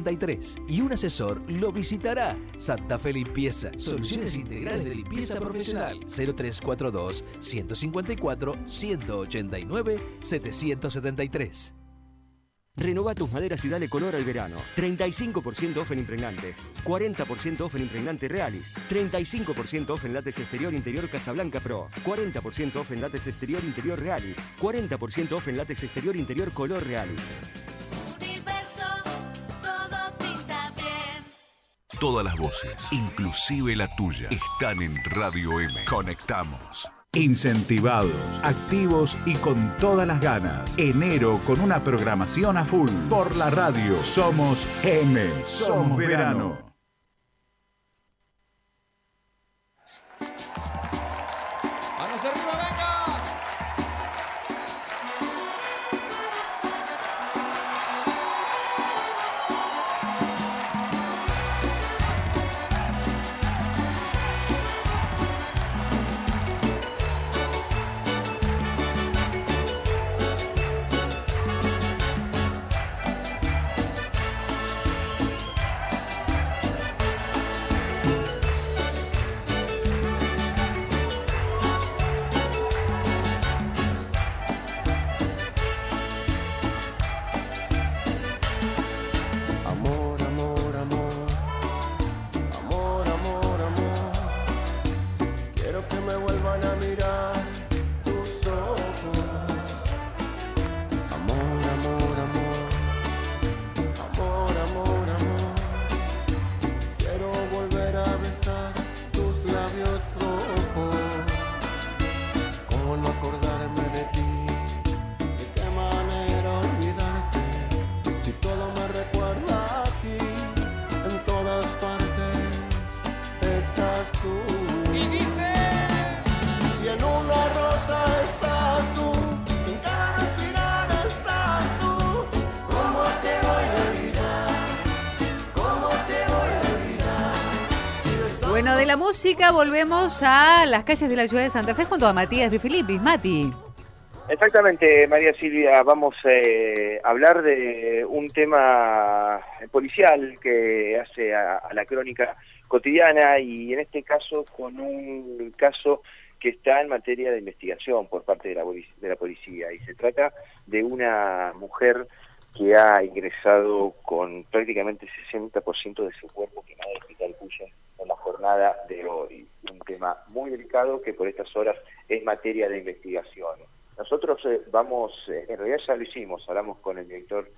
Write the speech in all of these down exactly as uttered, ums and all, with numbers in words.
setenta y tres y un asesor lo visitará. Santa Fe Limpieza, soluciones integrales de limpieza profesional. cero tres cuatro dos, uno cinco cuatro, uno ocho nueve, siete siete tres. Renová tus maderas y dale color al verano. treinta y cinco por ciento off en impregnantes. cuarenta por ciento off en impregnante Realis. treinta y cinco por ciento off en látex exterior interior Casablanca Pro. cuarenta por ciento off en látex exterior interior Realis. cuarenta por ciento off en látex exterior interior color Realis. Todas las voces, inclusive la tuya, están en Radio M. Conectamos. Incentivados, activos y con todas las ganas. Enero con una programación a full. Por la radio somos M. Somos verano. ¡Manos arriba, venga! Bueno, de la música volvemos a las calles de la ciudad de Santa Fe junto a Matías de Filipis. Mati. Exactamente, María Silvia, vamos eh, a hablar de un tema policial que hace a, a la crónica cotidiana y en este caso con un caso que está en materia de investigación por parte de la, de la policía y se trata de una mujer que ha ingresado con prácticamente sesenta por ciento de su cuerpo quemado al Hospital Cuya en la jornada de hoy. Un tema muy delicado que por estas horas es materia de investigación. Nosotros eh, vamos, eh, en realidad ya lo hicimos, hablamos con el director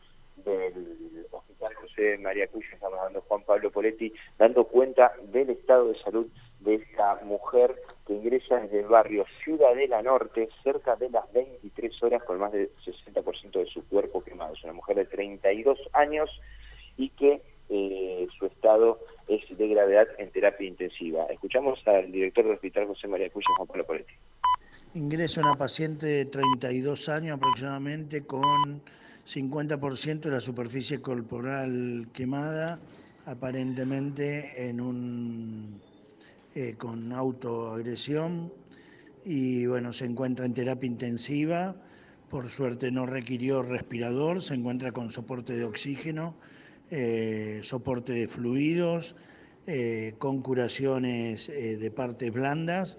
del Hospital José María Cuya, estamos hablando Juan Pablo Poletti, dando cuenta del estado de salud de esta mujer que ingresa desde el barrio Ciudadela Norte, cerca de las veintitrés horas, con más del sesenta por ciento de su cuerpo quemado. Es una mujer de treinta y dos años y que eh, su estado es de gravedad en terapia intensiva. Escuchamos al director del Hospital José María Cuya, Juan Pablo Poletti. Ingresa una paciente de treinta y dos años aproximadamente con cincuenta por ciento de la superficie corporal quemada, aparentemente en un eh, con autoagresión y bueno, se encuentra en terapia intensiva, por suerte no requirió respirador, se encuentra con soporte de oxígeno, eh, soporte de fluidos, eh, con curaciones eh, de partes blandas,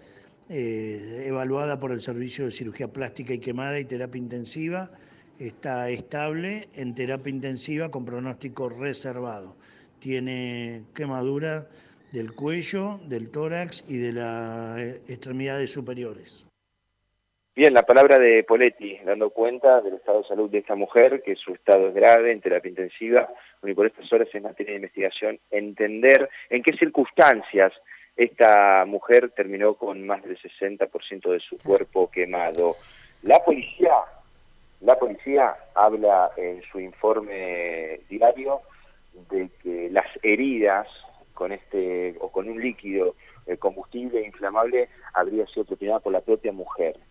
eh, evaluada por el Servicio de Cirugía Plástica y Quemada y Terapia Intensiva, está estable en terapia intensiva con pronóstico reservado. Tiene quemaduras del cuello, del tórax y de las extremidades superiores. Bien, la palabra de Poletti, dando cuenta del estado de salud de esta mujer, que su estado es grave, en terapia intensiva, y por estas horas en materia de investigación, entender en qué circunstancias esta mujer terminó con más del sesenta por ciento de su cuerpo quemado. La policía, la policía habla en su informe diario de que las heridas con este o con un líquido eh, combustible inflamable habría sido propinada por la propia mujer.